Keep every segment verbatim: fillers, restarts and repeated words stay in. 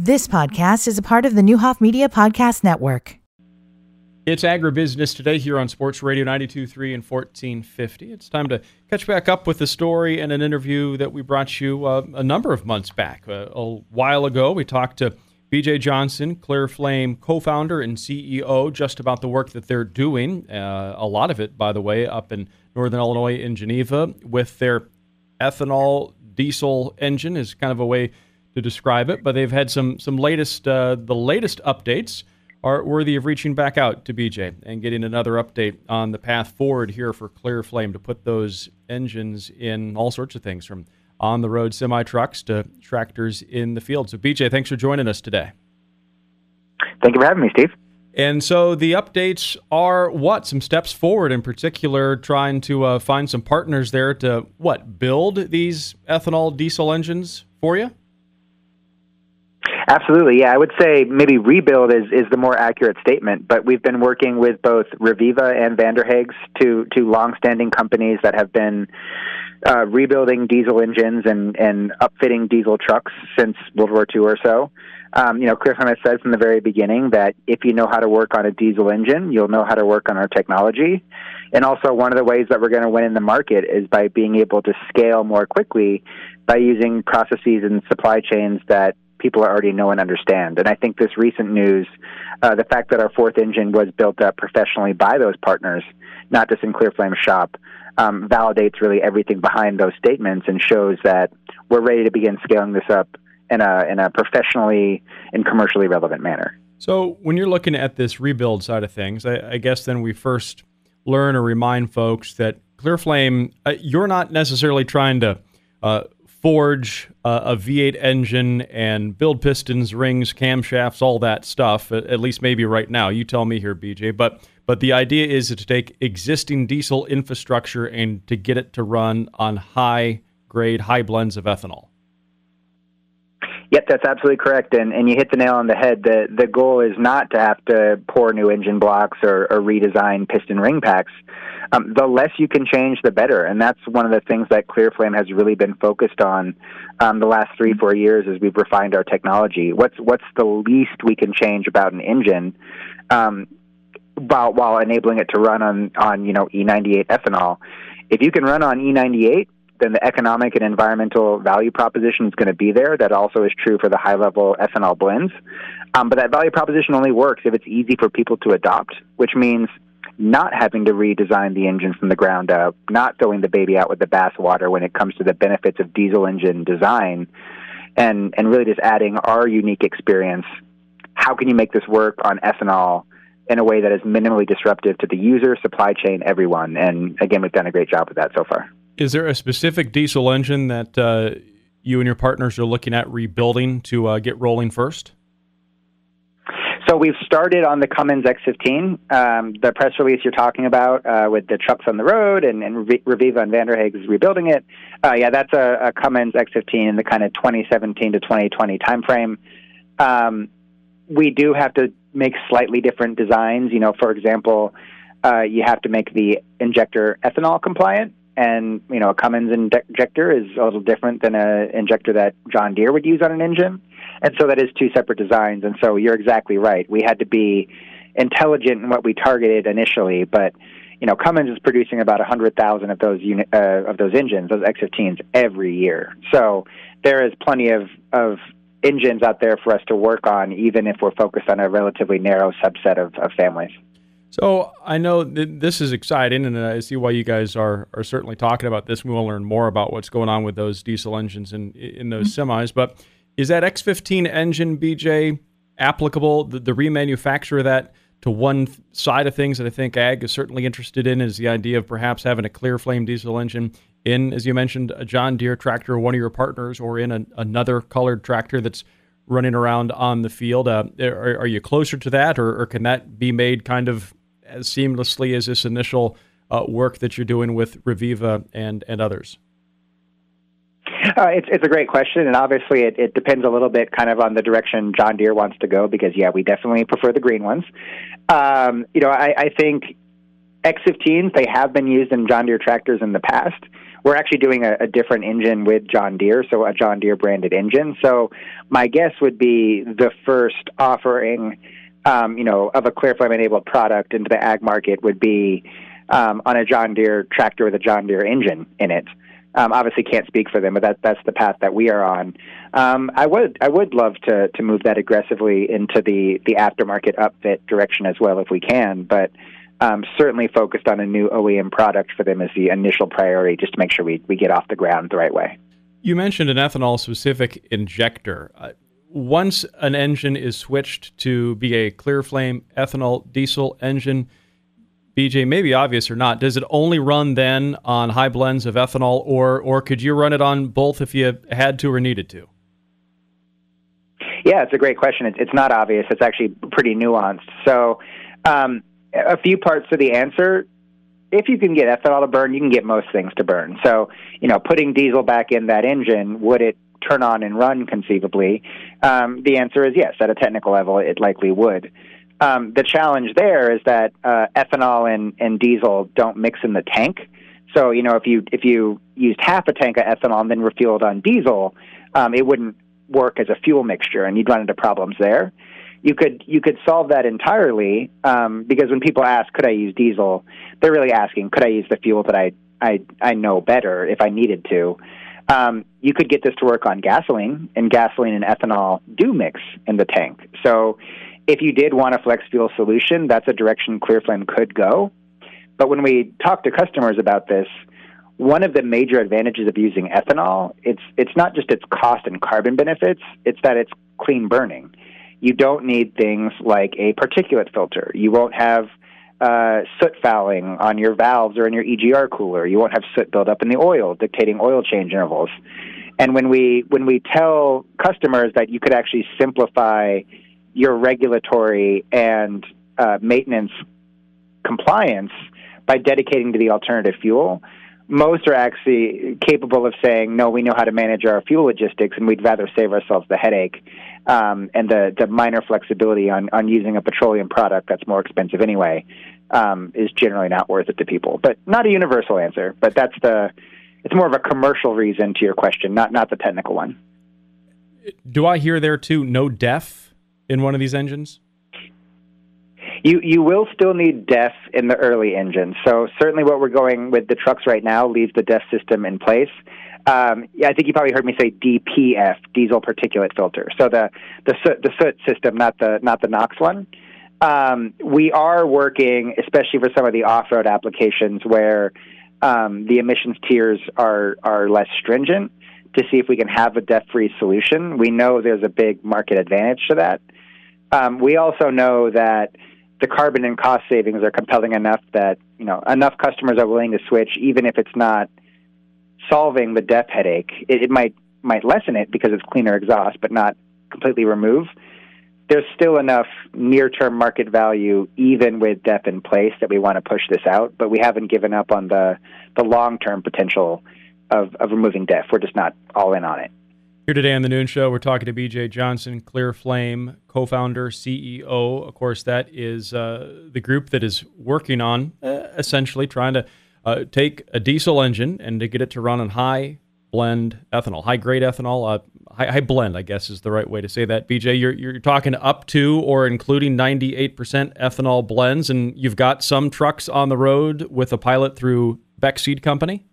This podcast is a part of the Newhoff Media Podcast Network. It's Agribusiness Today here on Sports Radio ninety-two point three and fourteen fifty. It's time to catch back up with the story and an interview that we brought you uh, a number of months back. Uh, a while ago, we talked to B J Johnson, Clear Flame co-founder and C E O, just about the work that they're doing. Uh, a lot of it, by the way, up in Northern Illinois in Geneva with their ethanol diesel engine is kind of a way to describe it. But they've had some some latest, uh, the latest updates are worthy of reaching back out to B J and getting another update on the path forward here for Clear Flame to put those engines in all sorts of things, from on-the-road semi-trucks to tractors in the field. So, B J, thanks for joining us today. Thank you for having me, Steve. And so the updates are what? Some steps forward, in particular, trying to uh, find some partners there to, what, build these ethanol diesel engines for you? Absolutely, yeah. I would say maybe rebuild is, is the more accurate statement, but we've been working with both Reviva and Vanderhaeghe, two, two long-standing companies that have been uh, rebuilding diesel engines and, and upfitting diesel trucks since World War Two or so. Um, you know, Clear Flame has said from the very beginning that if you know how to work on a diesel engine, you'll know how to work on our technology. And also, one of the ways that we're going to win in the market is by being able to scale more quickly by using processes and supply chains that people already know and understand. And I think this recent news, uh, the fact that our fourth engine was built up professionally by those partners, not just in Clear Flame's shop, um, validates really everything behind those statements and shows that we're ready to begin scaling this up in a in a professionally and commercially relevant manner. So when you're looking at this rebuild side of things, I, I guess then we first learn or remind folks that Clear Flame, uh, you're not necessarily trying to uh, forge uh, a V eight engine and build pistons, rings, camshafts, all that stuff, at, at least maybe right now. You tell me here, B J. But but the idea is to take existing diesel infrastructure and to get it to run on high-grade, high blends of ethanol. Yep, that's absolutely correct, and and you hit the nail on the head. The the goal is not to have to pour new engine blocks or, or redesign piston ring packs. Um, the less you can change, the better, and that's one of the things that Clear Flame has really been focused on um, the last three, four years as we've refined our technology. What's what's the least we can change about an engine um, while while enabling it to run on, on you know E ninety-eight ethanol? If you can run on E ninety-eight, then the economic and environmental value proposition is going to be there. That also is true for the high-level ethanol blends. Um, but that value proposition only works if it's easy for people to adopt, which means not having to redesign the engine from the ground up, not throwing the baby out with the bathwater when it comes to the benefits of diesel engine design, and, and really just adding our unique experience. How can you make this work on ethanol in a way that is minimally disruptive to the user, supply chain, everyone? And again, we've done a great job with that so far. Is there a specific diesel engine that uh, you and your partners are looking at rebuilding to uh, get rolling first? So we've started on the Cummins X fifteen. Um, the press release you're talking about uh, with the trucks on the road and, and Reviva and Vanderhaeghe is rebuilding it. Uh, yeah, that's a, a Cummins X fifteen in the kind of twenty seventeen to twenty twenty timeframe. Um, we do have to make slightly different designs. You know, for example, uh, you have to make the injector ethanol compliant. And, you know, a Cummins injector is a little different than an injector that John Deere would use on an engine. And so that is two separate designs. And so you're exactly right. We had to be intelligent in what we targeted initially. But, you know, Cummins is producing about one hundred thousand of those uni- uh, of those engines, those X fifteens, every year. So there is plenty of, of engines out there for us to work on, even if we're focused on a relatively narrow subset of, of families. So I know that this is exciting, and I see why you guys are are certainly talking about this. We will learn more about what's going on with those diesel engines in, in those semis. But is that X fifteen engine, B J, applicable, the, the remanufacture of that to one side of things that I think Ag is certainly interested in is the idea of perhaps having a Clear Flame diesel engine in, as you mentioned, a John Deere tractor, one of your partners, or in a, another colored tractor that's running around on the field. Uh, are, are you closer to that, or, or can that be made kind of as seamlessly as this initial uh, work that you're doing with Reviva and, and others? Uh, it's it's a great question, and obviously it, it depends a little bit kind of on the direction John Deere wants to go, because, yeah, we definitely prefer the green ones. Um, you know, I, I think X fifteens, they have been used in John Deere tractors in the past. we're actually doing a, a different engine with John Deere, so a John Deere branded engine. So my guess would be the first offering, um, you know, of a ClearFlame enabled product into the ag market would be um, on a John Deere tractor with a John Deere engine in it. Um, obviously, can't speak for them, but that that's the path that we are on. Um, I would I would love to to move that aggressively into the the aftermarket upfit direction as well if we can, but um, certainly focused on a new O E M product for them as the initial priority, just to make sure we we get off the ground the right way. You mentioned an ethanol-specific injector. Uh, once an engine is switched to be a ClearFlame ethanol diesel engine, B J, maybe obvious or not, does it only run then on high blends of ethanol, or or could you run it on both if you had to or needed to? Yeah, it's a great question. It's, it's not obvious. It's actually pretty nuanced. So um, a few parts to the answer. If you can get ethanol to burn, you can get most things to burn. So, you know, putting diesel back in that engine, would it turn on and run conceivably? Um, the answer is yes. At a technical level, it likely would. Um, the challenge there is that uh, ethanol and, and diesel don't mix in the tank. So, you know, if you if you used half a tank of ethanol and then refueled on diesel, um, it wouldn't work as a fuel mixture, and you'd run into problems there. You could you could solve that entirely um, because when people ask, could I use diesel, they're really asking, could I use the fuel that I I, I know better if I needed to? Um, you could get this to work on gasoline, and gasoline and ethanol do mix in the tank. So if you did want a flex fuel solution, that's a direction ClearFlame could go. But when we talk to customers about this, one of the major advantages of using ethanol, it's it's not just its cost and carbon benefits, it's that it's clean burning. You don't need things like a particulate filter. You won't have uh, soot fouling on your valves or in your E G R cooler. You won't have soot build up in the oil, dictating oil change intervals. And when we when we tell customers that you could actually simplify your regulatory and uh, maintenance compliance by dedicating to the alternative fuel, most are actually capable of saying, no, we know how to manage our fuel logistics, and we'd rather save ourselves the headache um, and the, the minor flexibility on, on using a petroleum product that's more expensive anyway um, is generally not worth it to people. But not a universal answer, but that's the it's more of a commercial reason to your question, not not the technical one. Do I hear there, too, no D E F in one of these engines? You you will still need D E F in the early engines. So certainly what we're going with the trucks right now leaves the D E F system in place. Um, yeah, I think you probably heard me say D P F, diesel particulate filter. So the the soot, the soot system, not the not the NOx one. Um, we are working, especially for some of the off-road applications where um, the emissions tiers are are less stringent, to see if we can have a D E F-free solution. We know there's a big market advantage to that. Um, we also know that the carbon and cost savings are compelling enough that, you know, enough customers are willing to switch, even if it's not solving the D E F headache. It, it might might lessen it because it's cleaner exhaust, but not completely remove. There's still enough near-term market value, even with D E F in place, that we want to push this out, but we haven't given up on the, the long-term potential of, of removing D E F. We're just not all in on it. Here today on the Noon Show, we're talking to B J Johnson, ClearFlame co-founder, C E O. Of course, that is uh, the group that is working on uh, essentially trying to uh, take a diesel engine and to get it to run on high blend ethanol, high grade ethanol, uh, high, high blend, I guess is the right way to say that. B J, you're you're talking up to or including ninety-eight percent ethanol blends, and you've got some trucks on the road with a pilot through Beck Seed Company.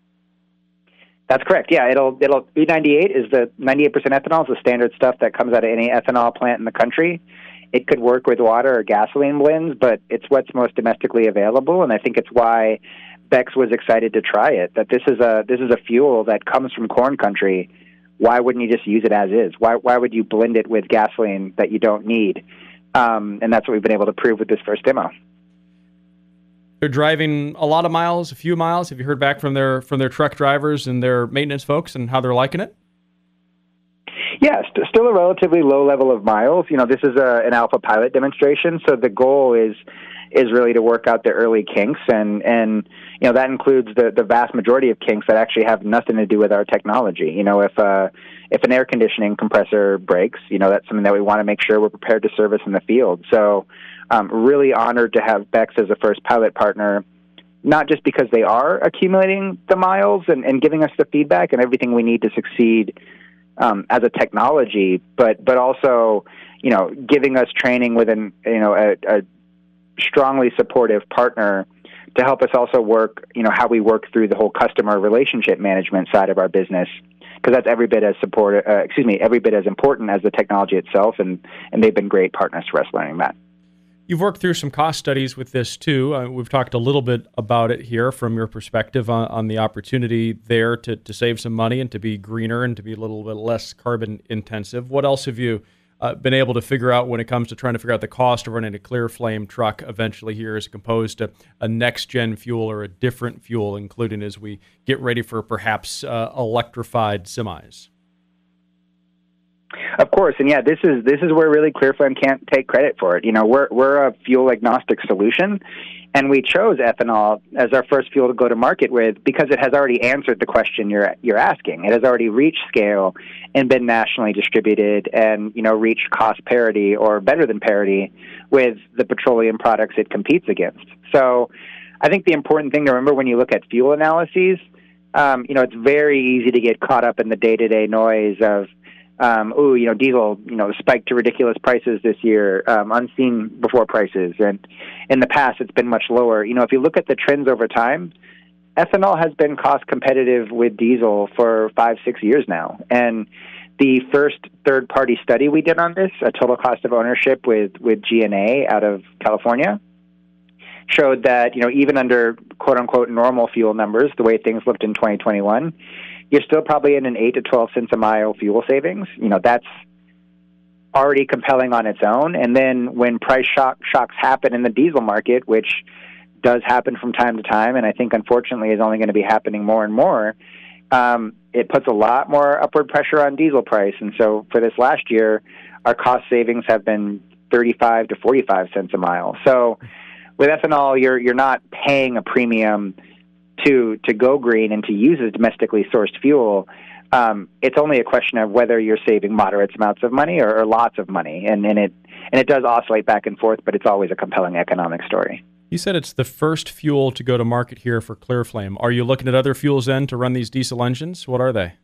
That's correct. Yeah, it'll it'll B ninety-eight is the ninety-eight percent ethanol is the standard stuff that comes out of any ethanol plant in the country. It could work with water or gasoline blends, but it's what's most domestically available, and I think it's why Beck's was excited to try it. That this is a this is a fuel that comes from corn country. Why wouldn't you just use it as is? Why why would you blend it with gasoline that you don't need? Um, and that's what we've been able to prove with this first demo. They're driving a lot of miles, a few miles. Have you heard back from their from their truck drivers and their maintenance folks and how they're liking it? Yeah, st- still a relatively low level of miles. You know, this is a, an alpha pilot demonstration, so the goal is is really to work out the early kinks, and, and you know that includes the, the vast majority of kinks that actually have nothing to do with our technology. You know, if uh, if an air conditioning compressor breaks, you know that's something that we want to make sure we're prepared to service in the field. So, um, really honored to have Beck's as a first pilot partner not just because they are accumulating the miles and, and giving us the feedback and everything we need to succeed um, as a technology, but but also, you know, giving us training with an, you know, a, a strongly supportive partner to help us also work, you know, how we work through the whole customer relationship management side of our business, because that's every bit as support, uh, excuse me, every bit as important as the technology itself, and, and they've been great partners for us learning that. You've worked through some cost studies with this too. Uh, we've talked a little bit about it here from your perspective on, on the opportunity there to, to save some money and to be greener and to be a little bit less carbon intensive. What else have you uh, been able to figure out when it comes to trying to figure out the cost of running a clear flame truck eventually here as opposed to a next-gen fuel or a different fuel, including as we get ready for perhaps uh, electrified semis? Of course, and yeah, this is this is where really ClearFlame can't take credit for it. You know, we're we're a fuel agnostic solution, and we chose ethanol as our first fuel to go to market with because it has already answered the question you're you're asking. It has already reached scale and been nationally distributed, and you know, reached cost parity or better than parity with the petroleum products it competes against. So, I think the important thing to remember when you look at fuel analyses, um, you know, it's very easy to get caught up in the day-to-day noise of Um, ooh, you know, diesel, you know, spiked to ridiculous prices this year, um, unseen before prices. And in the past, it's been much lower. You know, if you look at the trends over time, ethanol has been cost competitive with diesel for five, six years now. And the first third-party study we did on this, a total cost of ownership with, with G N A out of California, showed that, you know, even under quote-unquote normal fuel numbers, the way things looked in twenty twenty-one, you're still probably in an eight to twelve cents a mile fuel savings. You know, that's already compelling on its own. And then when price shock, shocks happen in the diesel market, which does happen from time to time, and I think unfortunately is only going to be happening more and more, um, it puts a lot more upward pressure on diesel price. And so for this last year, our cost savings have been thirty-five to forty-five cents a mile. So with ethanol, you're you're not paying a premium to to go green and to use a domestically sourced fuel. Um, it's only a question of whether you're saving moderate amounts of money or, or lots of money, and, and it and it does oscillate back and forth, but it's always a compelling economic story. You said it's the first fuel to go to market here for ClearFlame. Are you looking at other fuels then to run these diesel engines? What are they?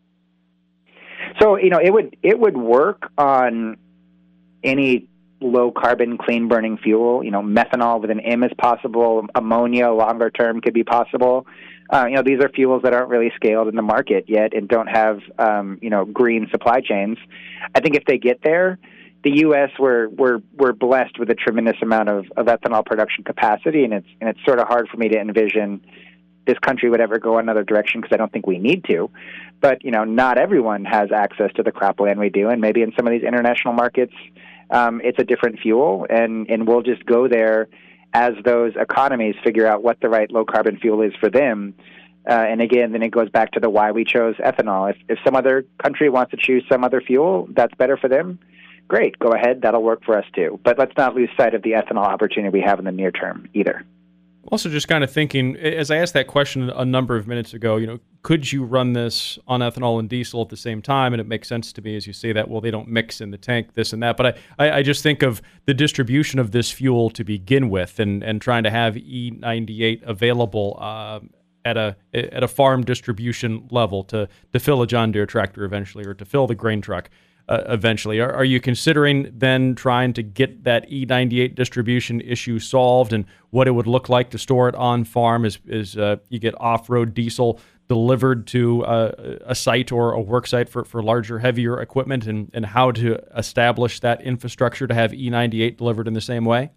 So, you know, it would it would work on any low carbon, clean burning fuel. You know, methanol with an M is possible. Ammonia, longer term, could be possible. Uh, you know, these are fuels that aren't really scaled in the market yet and don't have, um, you know, green supply chains. I think if they get there, the U S we're we're we're blessed with a tremendous amount of, of ethanol production capacity, and it's and it's sort of hard for me to envision this country would ever go another direction because I don't think we need to. But you know, not everyone has access to the cropland we do, and maybe in some of these international markets, Um, it's a different fuel, and, and we'll just go there as those economies figure out what the right low-carbon fuel is for them. Uh, and again, then it goes back to the why we chose ethanol. If, if some other country wants to choose some other fuel that's better for them, great, go ahead, that'll work for us too. But let's not lose sight of the ethanol opportunity we have in the near term either. Also, just kind of thinking, as I asked that question a number of minutes ago, you know, could you run this on ethanol and diesel at the same time? And it makes sense to me as you say that, well, they don't mix in the tank, this and that. But I, I, I just think of the distribution of this fuel to begin with, and, and trying to have E ninety-eight available uh, at a at a farm distribution level to, to fill a John Deere tractor eventually, or to fill the grain truck Uh, eventually. Are, are you considering then trying to get that E ninety-eight distribution issue solved, and what it would look like to store it on farm as, as uh, you get off-road diesel delivered to uh, a site or a work site for, for larger, heavier equipment, and, and how to establish that infrastructure to have E ninety-eight delivered in the same way?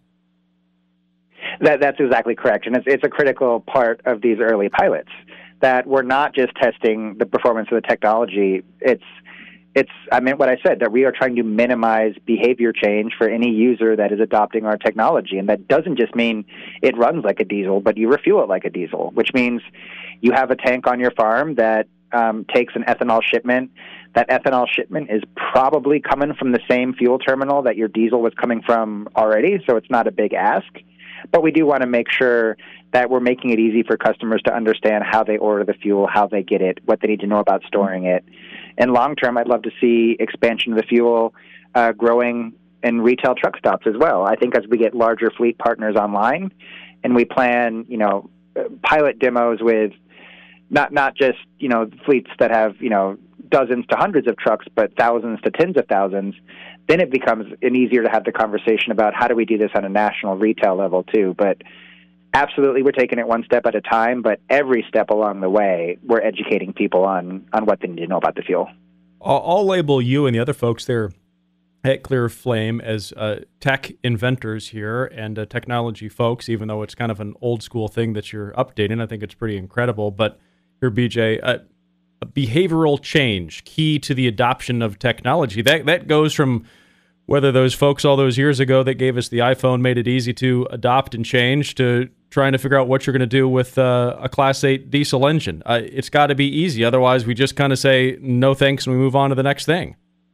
That, that's exactly correct. And it's, it's a critical part of these early pilots, that we're not just testing the performance of the technology. It's It's, I meant what I said, that we are trying to minimize behavior change for any user that is adopting our technology. And that doesn't just mean it runs like a diesel, but you refuel it like a diesel, which means you have a tank on your farm that um, takes an ethanol shipment. That ethanol shipment is probably coming from the same fuel terminal that your diesel was coming from already, so it's not a big ask. But we do want to make sure that we're making it easy for customers to understand how they order the fuel, how they get it, what they need to know about storing it. And long term, I'd love to see expansion of the fuel uh, growing in retail truck stops as well. I think as we get larger fleet partners online and we plan, you know, pilot demos with not not just, you know, fleets that have, you know, dozens to hundreds of trucks, but thousands to tens of thousands, then it becomes an easier to have the conversation about how do we do this on a national retail level too. But absolutely, we're taking it one step at a time, but every step along the way, we're educating people on, on what they need to know about the fuel. I'll, I'll label you and the other folks there at Clear Flame as uh, tech inventors here and uh, technology folks, even though it's kind of an old school thing that you're updating. I think it's pretty incredible. But here, B J, uh, behavioral change, key to the adoption of technology. That that goes from whether those folks all those years ago that gave us the iPhone made it easy to adopt and change to trying to figure out what you're going to do with uh, a Class eight diesel engine. Uh, it's got to be easy. Otherwise, we just kind of say no thanks and we move on to the next thing.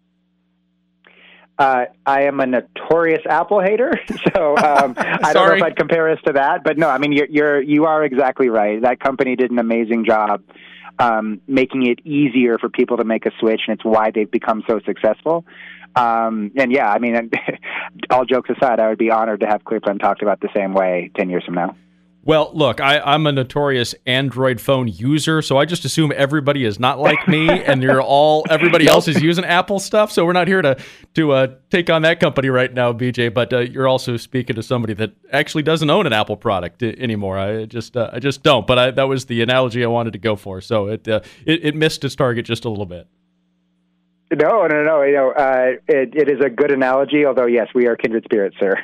Uh, I am a notorious Apple hater, so um, I don't know if I'd compare us to that. But no, I mean, you're, you're you are exactly right. That company did an amazing job um, making it easier for people to make a switch, and it's why they've become so successful. Um, and yeah, I mean, all jokes aside, I would be honored to have ClearFlame talked about the same way ten years from now. Well, look, I, I'm a notorious Android phone user, so I just assume everybody is not like me, and you're all everybody else is using Apple stuff. So we're not here to to uh, take on that company right now, B J. But uh, you're also speaking to somebody that actually doesn't own an Apple product I- anymore. I just uh, I just don't. But I, that was the analogy I wanted to go for. So it uh, it, it missed its target just a little bit. No, no, no. You know, uh, it, it is a good analogy. Although, yes, we are kindred spirits, sir.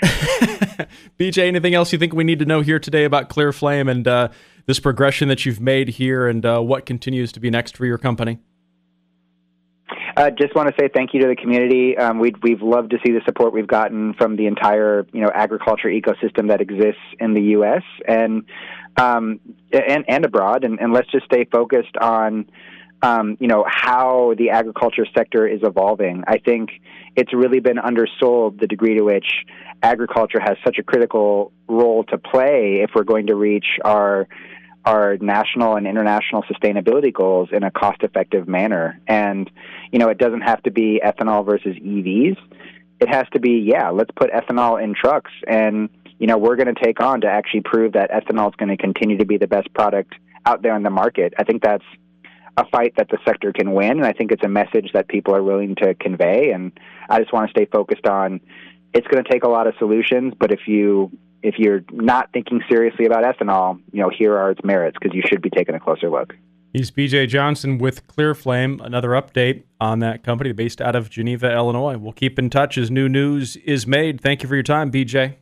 B J, anything else you think we need to know here today about Clear Flame and uh, this progression that you've made here, and uh, what continues to be next for your company? I uh, just want to say thank you to the community. Um, we'd we've loved to see the support we've gotten from the entire, you know, agriculture ecosystem that exists in the U S and um, and and abroad. And, and let's just stay focused on. Um, you know, how the agriculture sector is evolving. I think it's really been undersold the degree to which agriculture has such a critical role to play if we're going to reach our our national and international sustainability goals in a cost-effective manner. And, you know, it doesn't have to be ethanol versus E Vs. It has to be, yeah, let's put ethanol in trucks. And, you know, we're going to take on to actually prove that ethanol is going to continue to be the best product out there in the market. I think that's a fight that the sector can win, and I think it's a message that people are willing to convey. And I just want to stay focused on it's going to take a lot of solutions, but if you if you're not thinking seriously about ethanol, you know, here are its merits, because you should be taking a closer look. He's B J Johnson with Clear Flame. Another update on that company based out of Geneva, Illinois. We'll keep in touch as new news is made. Thank you for your time, B J.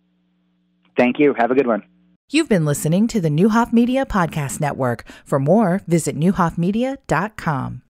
Thank you. Have a good one. You've been listening to the Neuhoff Media Podcast Network. For more, visit neuhoff media dot com.